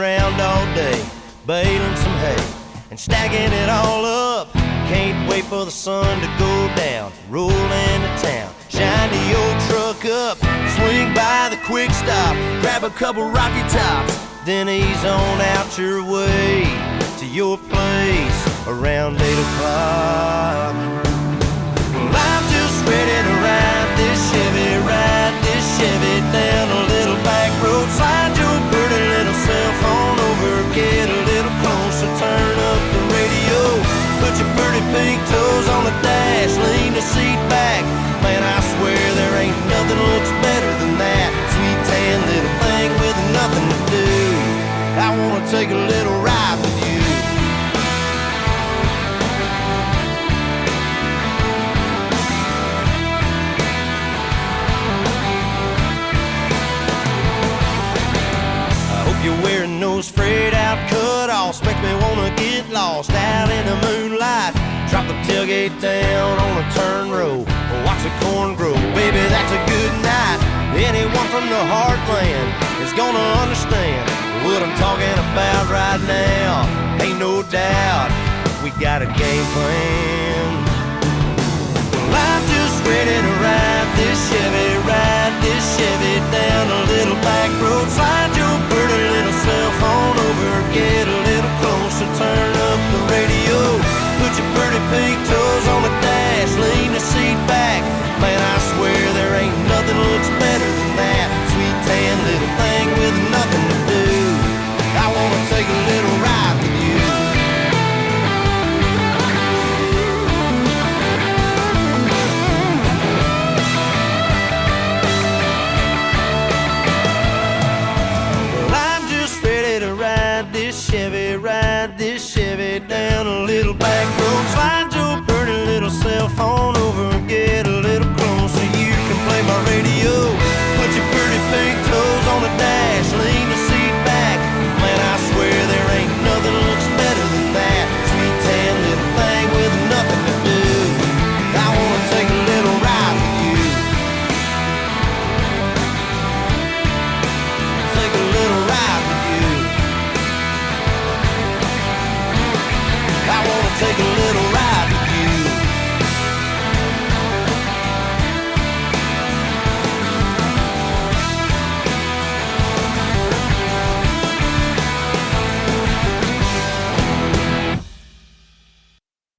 around all day, baling some hay and stacking it all up. Can't wait for the sun to go down, roll into town, shine the old truck up, swing by the quick stop, grab a couple Rocky Tops, then ease on out your way to your place around 8 o'clock. Well, I'm just ready to ride this Chevy down a little back road. Slide your pretty little cell phone over, get a little closer, turn up the radio, put your pretty pink toes on the dash, lean the seat back. Man, I swear there ain't nothing looks better than that sweet tan little thing with nothing to do. I wanna take a little ride with you. You're wearing those frayed out cut-offs, makes me wanna get lost out in the moonlight. Drop the tailgate down on a turn row, watch the corn grow. Baby, that's a good night. Anyone from the heartland is gonna understand what I'm talking about right now. Ain't no doubt we got a game plan. Well, I'm just ready to ride this Chevy down a little back road. Slide your pretty little cell phone over, get a little closer, turn up the radio, put your pretty pink toes on the dash, lean the seat back. Man, I swear there ain't nothing looks better than that sweet tan little thing with nothing to do. I wanna take a little ride with you. Ride this Chevy down a little back road. Slide your pretty little cell phone over and get a little closer. You can play my radio, put your pretty pink toes on the dash, lean the seat back. Man, I swear there ain't nothing looks better than that sweet tan little thing with nothing to do. I wanna take a little ride with you. Take a little ride with you. I wanna take a look.